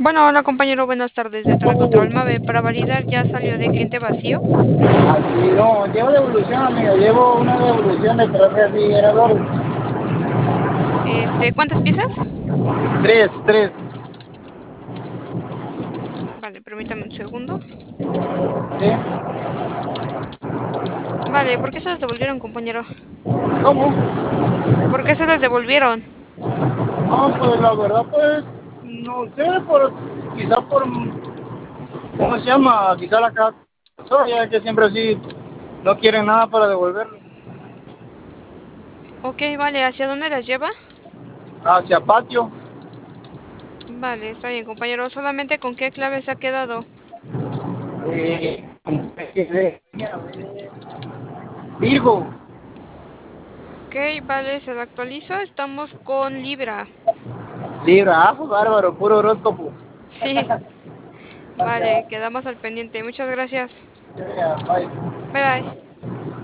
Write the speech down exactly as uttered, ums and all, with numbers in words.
Bueno, hola compañero, buenas tardes. De Telecontrol Mave, para validar, ¿ya salió de cliente vacío? Así no, llevo devolución, amiga, llevo una devolución de tres refrigeradores. Este, ¿cuántas piezas? Tres, tres. Vale, permítame un segundo. ¿Sí? Vale, ¿por qué se las devolvieron, compañero? ¿Cómo? ¿Por qué se las devolvieron? No, pues la verdad, pues, no sé, por, quizá por, ¿cómo se llama? Quizá la casa, ya que siempre así no quieren nada para devolverlo. Ok, vale, ¿hacia dónde las lleva? Hacia patio. Vale, está bien, compañero. ¿Solamente con qué clave se ha quedado? Eh, Virgo. Ok, vale, se lo actualizo. Estamos con Libra. Libra, ah, bárbaro, puro horóscopo. Sí, vale, quedamos al pendiente. Muchas gracias. Ya, bye. Bye bye.